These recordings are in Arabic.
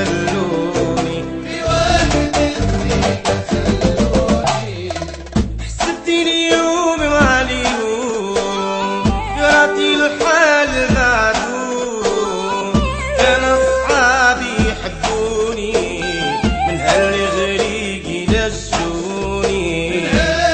خلوني في وقت الضيق خلوني. حسبتني يوم مع اليوم قرأتي الحال معدوم كان أصحابي يحبوني من هالغريق يدشوني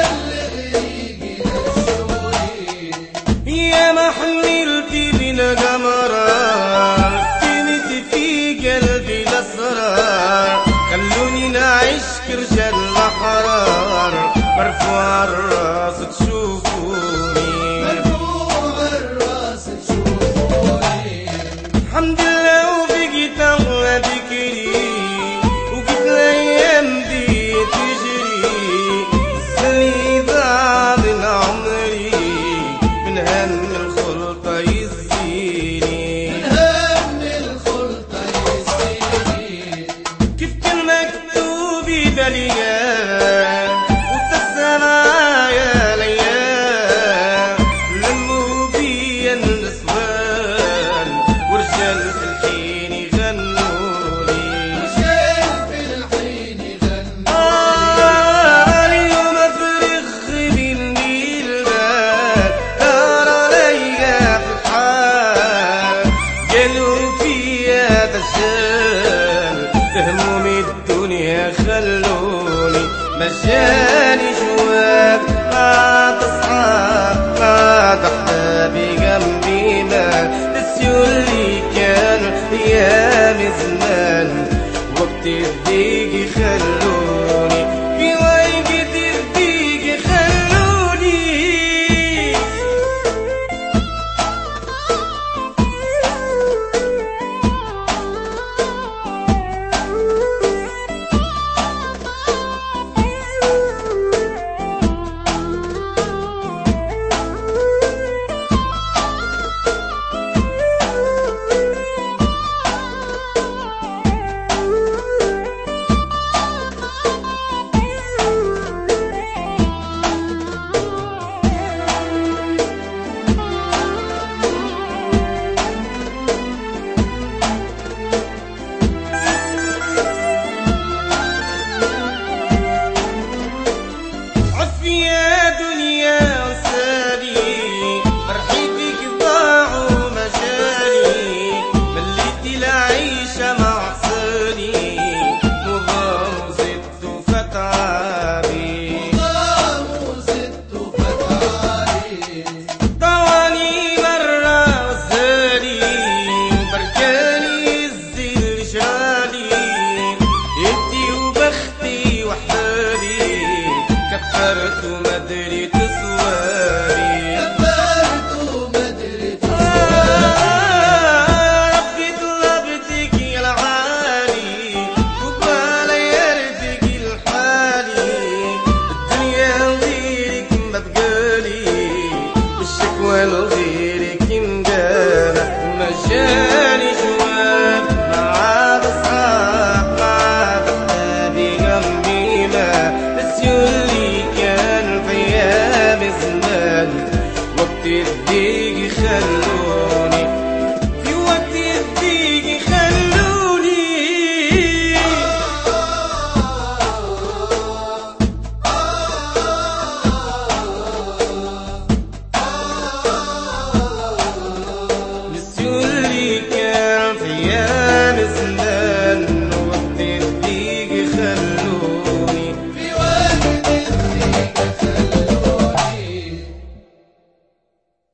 يا ما حملت بنا قمرة كنت في قلبي الأسرار خلوني نعيش كرجال الأحرار مرفوع الراس تشوفوني مرفوع الراس تشوفوني. الحمد لله وبقيت أغلى بكري وقت الأيام دي تجري السنة ضاع من عمري من هم الخلطة يزيني من هم الخلطة يزيني. كيف كان مكتوب بالأيام وتسنى معايا الأيام لموا بيا النسوان ورجال في الحين يغنولي رجال في الحين يغنوا. اليوم أفرغ مني البال دار عليا في الحال قالوا فيا دجال هموم الدنيا خلوني مجاني جواب ما تصحاب ما أحبابي جنبي ما نسيوا اللي كانوا أيام زمان وقت الضيق خلوني